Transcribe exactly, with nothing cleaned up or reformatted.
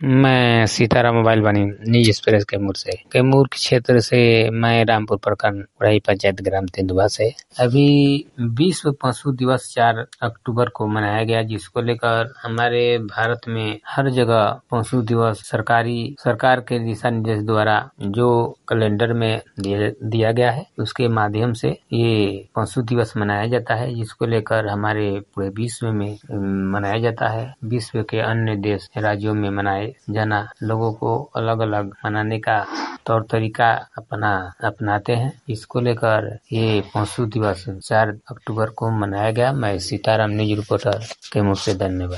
मैं सीताराम मोबाइल वाणी निज एक्सप्रेस कैमूर से कैमूर क्षेत्र से मैं रामपुर प्रखंड उड़ाई पंचायत ग्राम तेंदुआ से अभी विश्व पशु दिवस चार अक्टूबर को मनाया गया, जिसको लेकर हमारे भारत में हर जगह पशु दिवस सरकारी सरकार के दिशा निर्देश द्वारा जो कैलेंडर में दिया, दिया गया है उसके माध्यम से ये पशु दिवस मनाया जाता है, जिसको लेकर हमारे पूरे विश्व में मनाया जाता है। विश्व के अन्य देश राज्यों में मनाए जाना लोगों को अलग अलग मनाने का तौर तरीका अपना अपनाते हैं। इसको लेकर ये पशु दिवस चार अक्टूबर को मनाया गया। मैं सीताराम न्यूज रिपोर्टर कैमूर से, धन्यवाद।